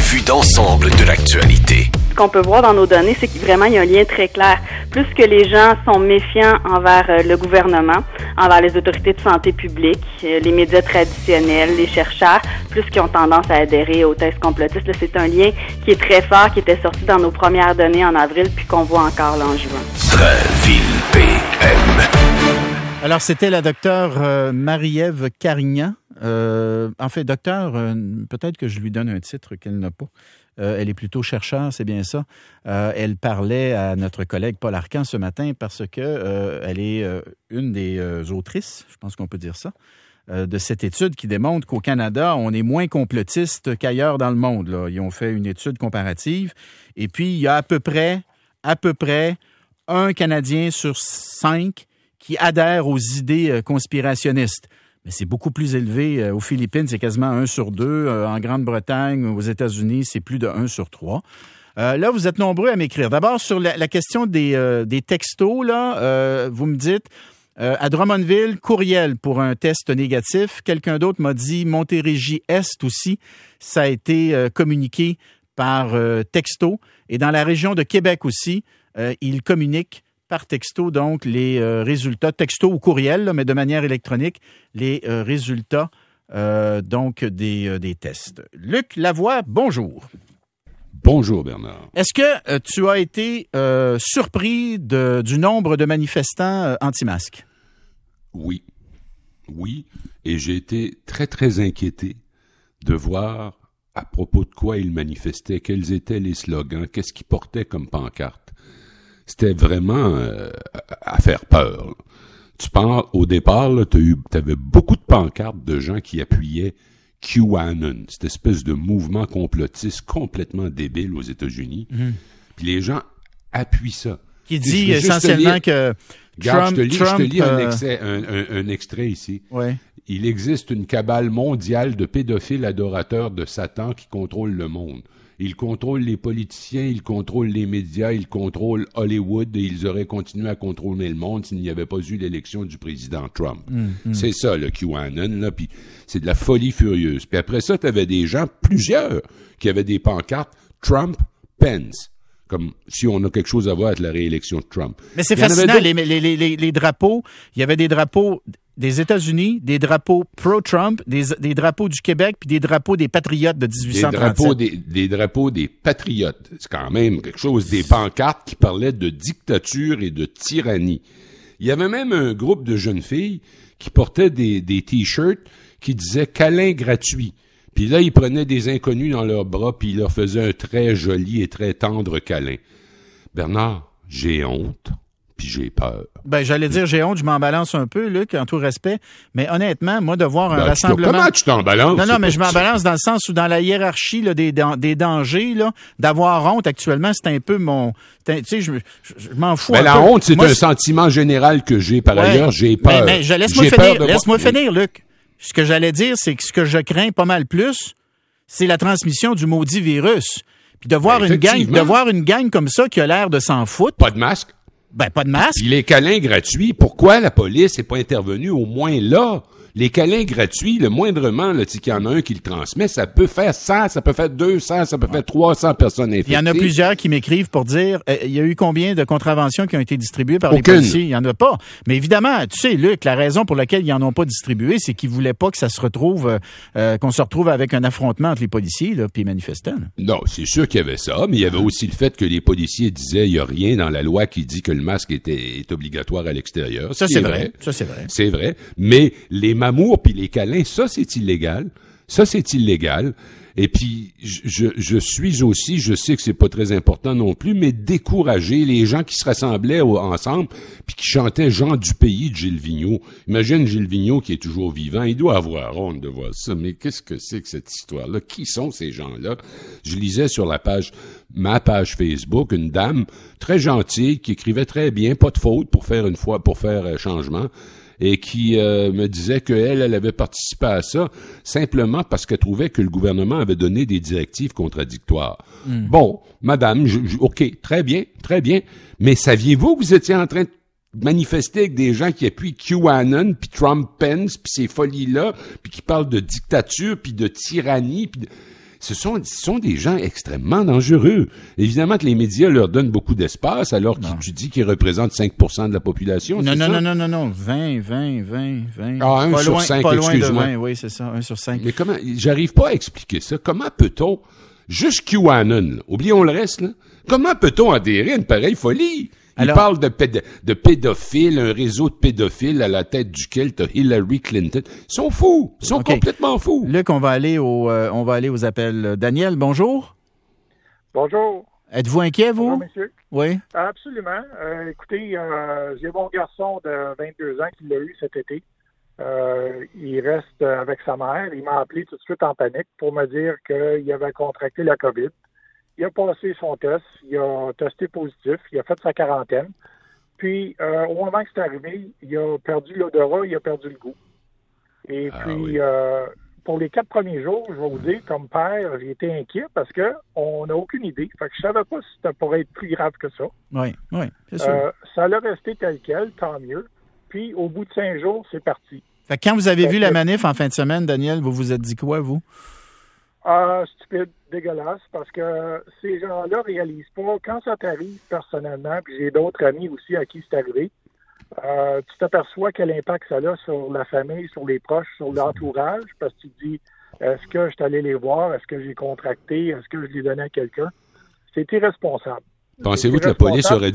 vue d'ensemble de l'actualité. Ce qu'on peut voir dans nos données, c'est qu'il y a un lien très clair. Plus que les gens sont méfiants envers le gouvernement, envers les autorités de santé publique, les médias traditionnels, les chercheurs, plus qu'ils ont tendance à adhérer aux thèses complotistes. Là, c'est un lien qui est très fort, qui était sorti dans nos premières données en avril, puis qu'on voit encore là en juin. Drainville PM. Alors, c'était la docteure Marie-Ève Carignan. En fait, docteur, peut-être que je lui donne un titre qu'elle n'a pas. Elle est plutôt chercheur, c'est bien ça. Elle parlait à notre collègue Paul Arcan ce matin parce que elle est une des autrices, je pense qu'on peut dire ça, de cette étude qui démontre qu'au Canada, on est moins complotiste qu'ailleurs dans le monde. Là. Ils ont fait une étude comparative et puis il y a à peu près un Canadien sur 5 qui adhère aux idées conspirationnistes. Mais c'est beaucoup plus élevé. Aux Philippines, c'est quasiment 1 sur 2. En Grande-Bretagne, aux États-Unis, c'est plus de 1 sur 3. Là, vous êtes nombreux à m'écrire. D'abord, sur la question des textos, là, vous me dites, à Drummondville, courriel pour un test négatif. Quelqu'un d'autre m'a dit Montérégie-Est aussi. Ça a été communiqué par texto. Et dans la région de Québec aussi, ils communiquent par texto, donc, les résultats, texto ou courriel, là, mais de manière électronique, les résultats donc des tests. Luc Lavoie, bonjour. Bonjour, Bernard. Est-ce que tu as été surpris du nombre de manifestants anti-masques? Oui. Et j'ai été très, très inquiété de voir à propos de quoi ils manifestaient, quels étaient les slogans, qu'est-ce qu'ils portaient comme pancarte. C'était vraiment à faire peur. Tu parles, au départ, t'avais beaucoup de pancartes de gens qui appuyaient QAnon, cette espèce de mouvement complotiste complètement débile aux États-Unis. Puis les gens appuient ça. Qui dit essentiellement que Trump... Je te lis un extrait ici. Ouais. Il existe une cabale mondiale de pédophiles adorateurs de Satan qui contrôlent le monde. Ils contrôlent les politiciens, ils contrôlent les médias, ils contrôlent Hollywood et ils auraient continué à contrôler le monde s'il n'y avait pas eu l'élection du président Trump. C'est ça, le QAnon, là, puis c'est de la folie furieuse. Puis après ça, t'avais des gens, plusieurs, qui avaient des pancartes Trump-Pence, comme si on a quelque chose à voir avec la réélection de Trump. Mais c'est fascinant, les drapeaux, il y avait des drapeaux des États-Unis, des drapeaux pro-Trump, des drapeaux du Québec, puis des drapeaux des patriotes de 1837. Des drapeaux des patriotes. C'est quand même quelque chose, des pancartes qui parlaient de dictature et de tyrannie. Il y avait même un groupe de jeunes filles qui portaient des t-shirts qui disaient « câlin gratuit ». Puis là, ils prenaient des inconnus dans leurs bras, puis ils leur faisaient un très joli et très tendre câlin. Bernard, j'ai honte. Puis j'ai peur. Ben, j'allais dire j'ai honte, je m'en balance un peu, Luc, en tout respect. Mais honnêtement, moi, de voir un rassemblement... Comment tu t'en balances? Non, mais je m'en balance dans le sens où dans la hiérarchie là, des dangers, là, d'avoir honte actuellement, c'est un peu mon... Tu sais, je m'en fous un peu. La honte, c'est un sentiment général que j'ai par ailleurs. J'ai peur. Mais laisse-moi finir, Luc. Ce que j'allais dire, c'est que ce que je crains pas mal plus, c'est la transmission du maudit virus. Puis de voir une gang comme ça qui a l'air de s'en foutre. Pas de masque. Ben, pas de masque. Puis les câlins gratuits, pourquoi la police n'est pas intervenue au moins là? Les câlins gratuits, le moindrement, là, qu'il y en a un qui le transmet, ça peut faire 100, ça peut faire 200, ça peut faire 300 personnes infectées. Il y en a plusieurs qui m'écrivent pour dire, il y a eu combien de contraventions qui ont été distribuées par les policiers? Il y en a pas. Mais évidemment, tu sais, Luc, la raison pour laquelle ils en ont pas distribué, c'est qu'ils voulaient pas que ça se retrouve, qu'on se retrouve avec un affrontement entre les policiers, là, puis les manifestants. Là. Non, c'est sûr qu'il y avait ça, mais il y avait aussi le fait que les policiers disaient, il y a rien dans la loi qui dit que le masque est obligatoire à l'extérieur. Ça, c'est vrai. C'est vrai. Mais les mamours puis les câlins, ça c'est illégal. Et puis je suis aussi, je sais que c'est pas très important non plus, mais décourager les gens qui se rassemblaient ensemble puis qui chantaient Jean du pays de Gilles Vigneault. Imagine Gilles Vigneault qui est toujours vivant, il doit avoir honte de voir ça. Mais qu'est-ce que c'est que cette histoire-là? Qui sont ces gens-là? Je lisais sur ma page Facebook, une dame très gentille qui écrivait très bien, pas de faute pour faire changement. Et qui me disait qu'elle avait participé à ça simplement parce qu'elle trouvait que le gouvernement avait donné des directives contradictoires. Bon, madame, OK, très bien, mais saviez-vous que vous étiez en train de manifester avec des gens qui appuient QAnon, puis Trump-Pence, puis ces folies-là, puis qui parlent de dictature, puis de tyrannie, puis ce sont des gens extrêmement dangereux. Évidemment que les médias leur donnent beaucoup d'espace, alors que tu dis qu'ils représentent 5% de la population. Non, c'est ça? non. 20. Ah, 1 pas sur loin, 5, pas loin de excuse-moi. 20, oui, c'est ça, 1 sur 5. Mais comment, j'arrive pas à expliquer ça. Comment peut-on, juste QAnon, là, oublions le reste, là, comment peut-on adhérer à une pareille folie? Il parle de pédophiles, un réseau de pédophiles à la tête duquel t'as Hillary Clinton. Ils sont fous. Ils sont complètement fous. Luc, on va aller aux appels. Daniel, bonjour. Bonjour. Êtes-vous inquiet, vous? Bonjour, monsieur. Oui. Absolument. Écoutez, j'ai mon garçon de 22 ans qui l'a eu cet été. Il reste avec sa mère. Il m'a appelé tout de suite en panique pour me dire qu'il avait contracté la COVID. Il a passé son test, il a testé positif, il a fait sa quarantaine. Puis, au moment que c'est arrivé, il a perdu l'odorat, il a perdu le goût. Et puis, pour les 4 premiers jours, je vais vous dire, comme père, j'ai été inquiet parce que on n'a aucune idée. Fait que je savais pas si ça pourrait être plus grave que ça. Oui, c'est sûr. Ça l'a resté tel quel, tant mieux. Puis, au bout de 5 jours, c'est parti. Fait que quand vous avez vu la manif en fin de semaine, Daniel, vous vous êtes dit quoi, vous? Stupide, dégueulasse, parce que ces gens-là réalisent pas, quand ça t'arrive personnellement, puis j'ai d'autres amis aussi à qui c'est arrivé, tu t'aperçois quel impact ça a sur la famille, sur les proches, sur l'entourage, parce que tu te dis, est-ce que je suis allé les voir, est-ce que j'ai contracté, est-ce que je l'ai donné à quelqu'un? C'est irresponsable. Pensez-vous que la police aurait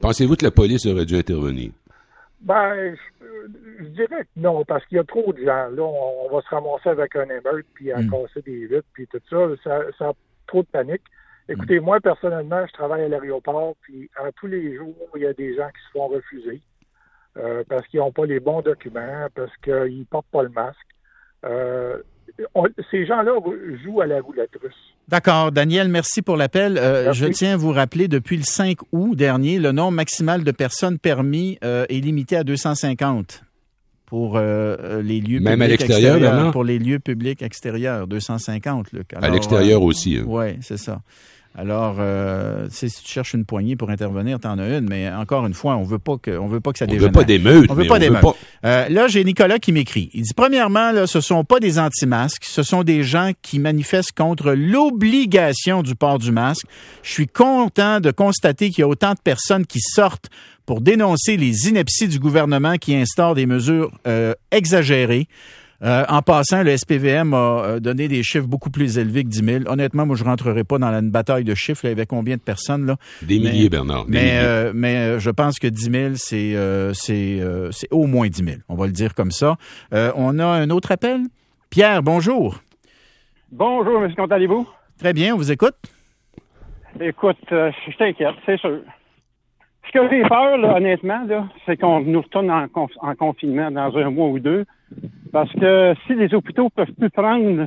dû intervenir? Ben, je dirais que non, parce qu'il y a trop de gens. Là, on va se ramasser avec un émeute, puis à casser des vitres, puis tout ça. Ça a trop de panique. Écoutez, moi, personnellement, je travaille à l'aéroport, puis tous les jours, il y a des gens qui se font refuser parce qu'ils n'ont pas les bons documents, parce qu'ils ne portent pas le masque. Ces gens-là jouent à la roulette russe. D'accord. Daniel, merci pour l'appel. Je tiens à vous rappeler, depuis le 5 août dernier, le nombre maximal de personnes permis est limité à 250 pour les lieux même publics à l'extérieur, extérieurs. Pour les lieux publics extérieurs, 250. Luc. Alors, à l'extérieur aussi. Hein. Oui, c'est ça. Alors, si tu cherches une poignée pour intervenir, t'en as une, mais encore une fois, on veut pas que ça dégénère. On veut pas d'émeute. On veut pas d'émeute. Là, j'ai Nicolas qui m'écrit. Il dit, premièrement, là, ce sont pas des anti-masques, ce sont des gens qui manifestent contre l'obligation du port du masque. Je suis content de constater qu'il y a autant de personnes qui sortent pour dénoncer les inepties du gouvernement qui instaure des mesures exagérées. En passant, le SPVM a donné des chiffres beaucoup plus élevés que 10 000. Honnêtement, moi, je rentrerai pas dans une bataille de chiffres. Là, il y avait combien de personnes, là? Des milliers, Bernard. Mais je pense que 10 000, c'est au moins 10 000. On va le dire comme ça. On a un autre appel. Pierre, bonjour. Bonjour, monsieur, comment allez-vous? Très bien, on vous écoute. Écoute, je t'inquiète, c'est sûr. Ce que j'ai peur, là, honnêtement, là, c'est qu'on nous retourne en confinement dans 1 mois ou 2. Parce que si les hôpitaux peuvent plus prendre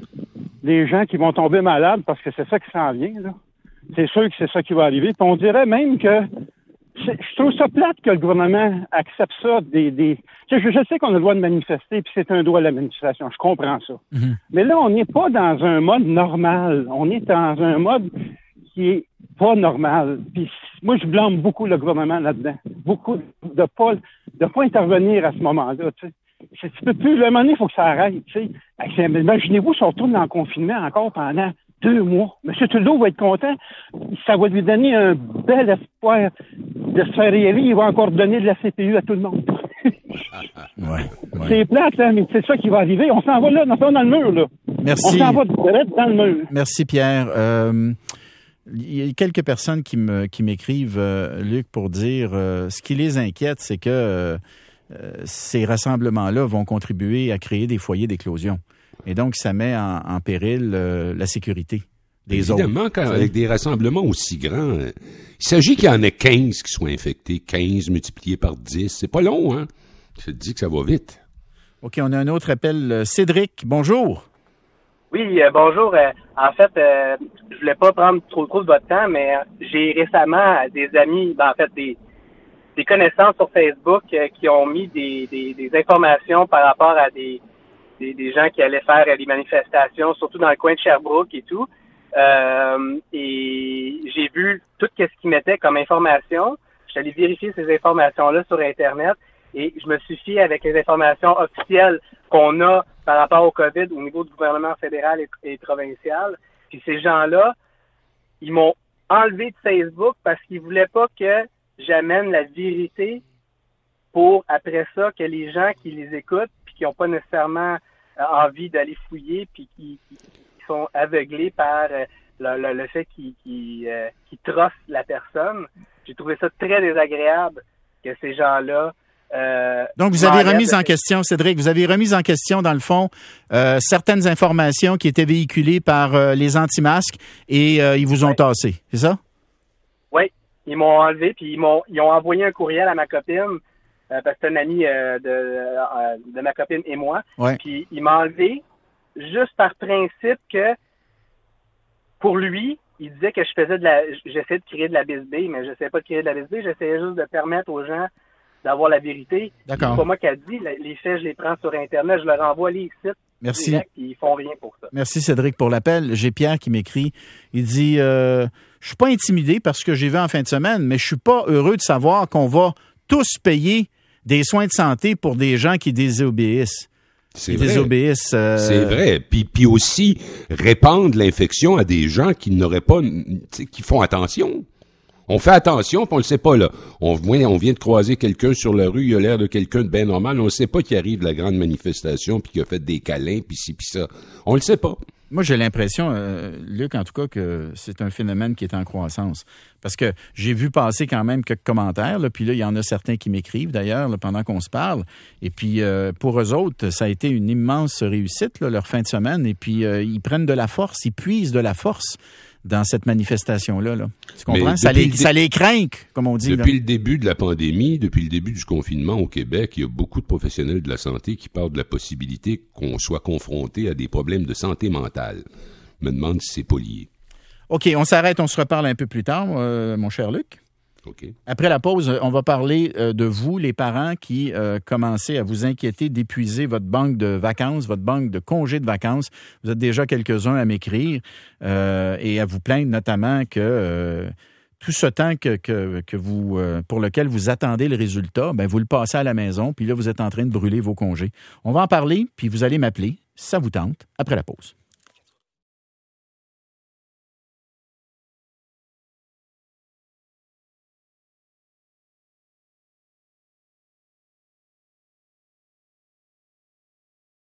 des gens qui vont tomber malades, parce que c'est ça qui s'en vient, là, c'est sûr que c'est ça qui va arriver. Puis on dirait même que je trouve ça plate que le gouvernement accepte ça. Je sais qu'on a le droit de manifester, puis c'est un droit à la manifestation. Je comprends ça. Mm-hmm. Mais là, on n'est pas dans un mode normal. On est dans un mode qui est pas normal. Puis moi, je blâme beaucoup le gouvernement là-dedans. Beaucoup de pas intervenir à ce moment-là, tu sais. Tu peux plus, à un moment donné, il faut que ça arrête, tu sais. Imaginez-vous si on retourne dans le confinement encore pendant 2 mois. M. Trudeau va être content. Ça va lui donner un bel espoir de se faire élire. Il va encore donner de la CPU à tout le monde. Ouais. C'est plate, là, mais c'est ça qui va arriver. On s'en va là, on s'en va dans le mur, là. Merci. On s'en va direct dans le mur. Merci, Pierre. Il y a quelques personnes qui m'écrivent, Luc, pour dire ce qui les inquiète, c'est que ces rassemblements-là vont contribuer à créer des foyers d'éclosion. Et donc, ça met en péril la sécurité des autres. Évidemment, avec des rassemblements aussi grands, il s'agit qu'il y en ait 15 qui soient infectés. 15 multipliés par 10. C'est pas long, hein? Je te dis que ça va vite. OK, on a un autre appel. Cédric, bonjour. Oui, bonjour. En fait, je voulais pas prendre trop de votre temps, mais j'ai récemment des amis, des connaissances sur Facebook qui ont mis des informations par rapport à des gens qui allaient faire des manifestations, surtout dans le coin de Sherbrooke et tout. Et j'ai vu tout ce qu'ils mettaient comme information. Je suis allé vérifier ces informations-là sur Internet et je me suis fié avec les informations officielles qu'on a par rapport au COVID au niveau du gouvernement fédéral et provincial. Puis ces gens-là, ils m'ont enlevé de Facebook parce qu'ils voulaient pas que j'amène la vérité pour, après ça, que les gens qui les écoutent puis qui n'ont pas nécessairement envie d'aller fouiller puis qui sont aveuglés par le fait qu'ils trossent la personne. J'ai trouvé ça très désagréable que ces gens-là... Donc, vous avez remis en question, Cédric, vous avez remis en question, dans le fond, certaines informations qui étaient véhiculées par les anti-masques et ils vous ont tassé, c'est ça? Oui, ils m'ont enlevé puis ils ont envoyé un courriel à ma copine parce que c'est un ami de ma copine et moi. Ouais. Puis il m'a enlevé juste par principe que pour lui, il disait que j'essayais de créer de la bisbille, mais j'essayais pas de créer de la bisbille, j'essayais juste de permettre aux gens d'avoir la vérité. D'accord. C'est pas moi qui a dit, les faits, je les prends sur Internet, je leur envoie les sites. Merci. Direct, ils font rien pour ça. Merci Cédric pour l'appel. J'ai Pierre qui m'écrit. Il dit je suis pas intimidé parce que j'ai vu en fin de semaine, mais je suis pas heureux de savoir qu'on va tous payer des soins de santé pour des gens qui désobéissent. C'est vrai. C'est vrai. Puis aussi répandre l'infection à des gens qui n'auraient pas, qui font attention. On fait attention, puis on le sait pas, là. On vient de croiser quelqu'un sur la rue, il a l'air de quelqu'un de bien normal, on ne sait pas qu'il arrive la grande manifestation, puis qu'il a fait des câlins, puis ci, puis ça. On le sait pas. Moi, j'ai l'impression, Luc, en tout cas, que c'est un phénomène qui est en croissance. Parce que j'ai vu passer quand même quelques commentaires, là, puis là, il y en a certains qui m'écrivent, d'ailleurs, là, pendant qu'on se parle. Et puis, pour eux autres, ça a été une immense réussite, là, leur fin de semaine. Et puis, ils prennent de la force, ils puisent de la force dans cette manifestation-là. Là. Tu comprends? Ça les craint, comme on dit. Depuis le début de la pandémie, depuis le début du confinement au Québec, il y a beaucoup de professionnels de la santé qui parlent de la possibilité qu'on soit confronté à des problèmes de santé mentale. Je me demande si c'est pas lié. OK, on s'arrête, on se reparle un peu plus tard, mon cher Luc. Okay. Après la pause, on va parler de vous, les parents qui commencez à vous inquiéter d'épuiser votre banque de vacances, votre banque de congés de vacances. Vous êtes déjà quelques-uns à m'écrire et à vous plaindre notamment que tout ce temps que vous pour lequel vous attendez le résultat, ben vous le passez à la maison, puis là, vous êtes en train de brûler vos congés. On va en parler, puis vous allez m'appeler, si ça vous tente, après la pause.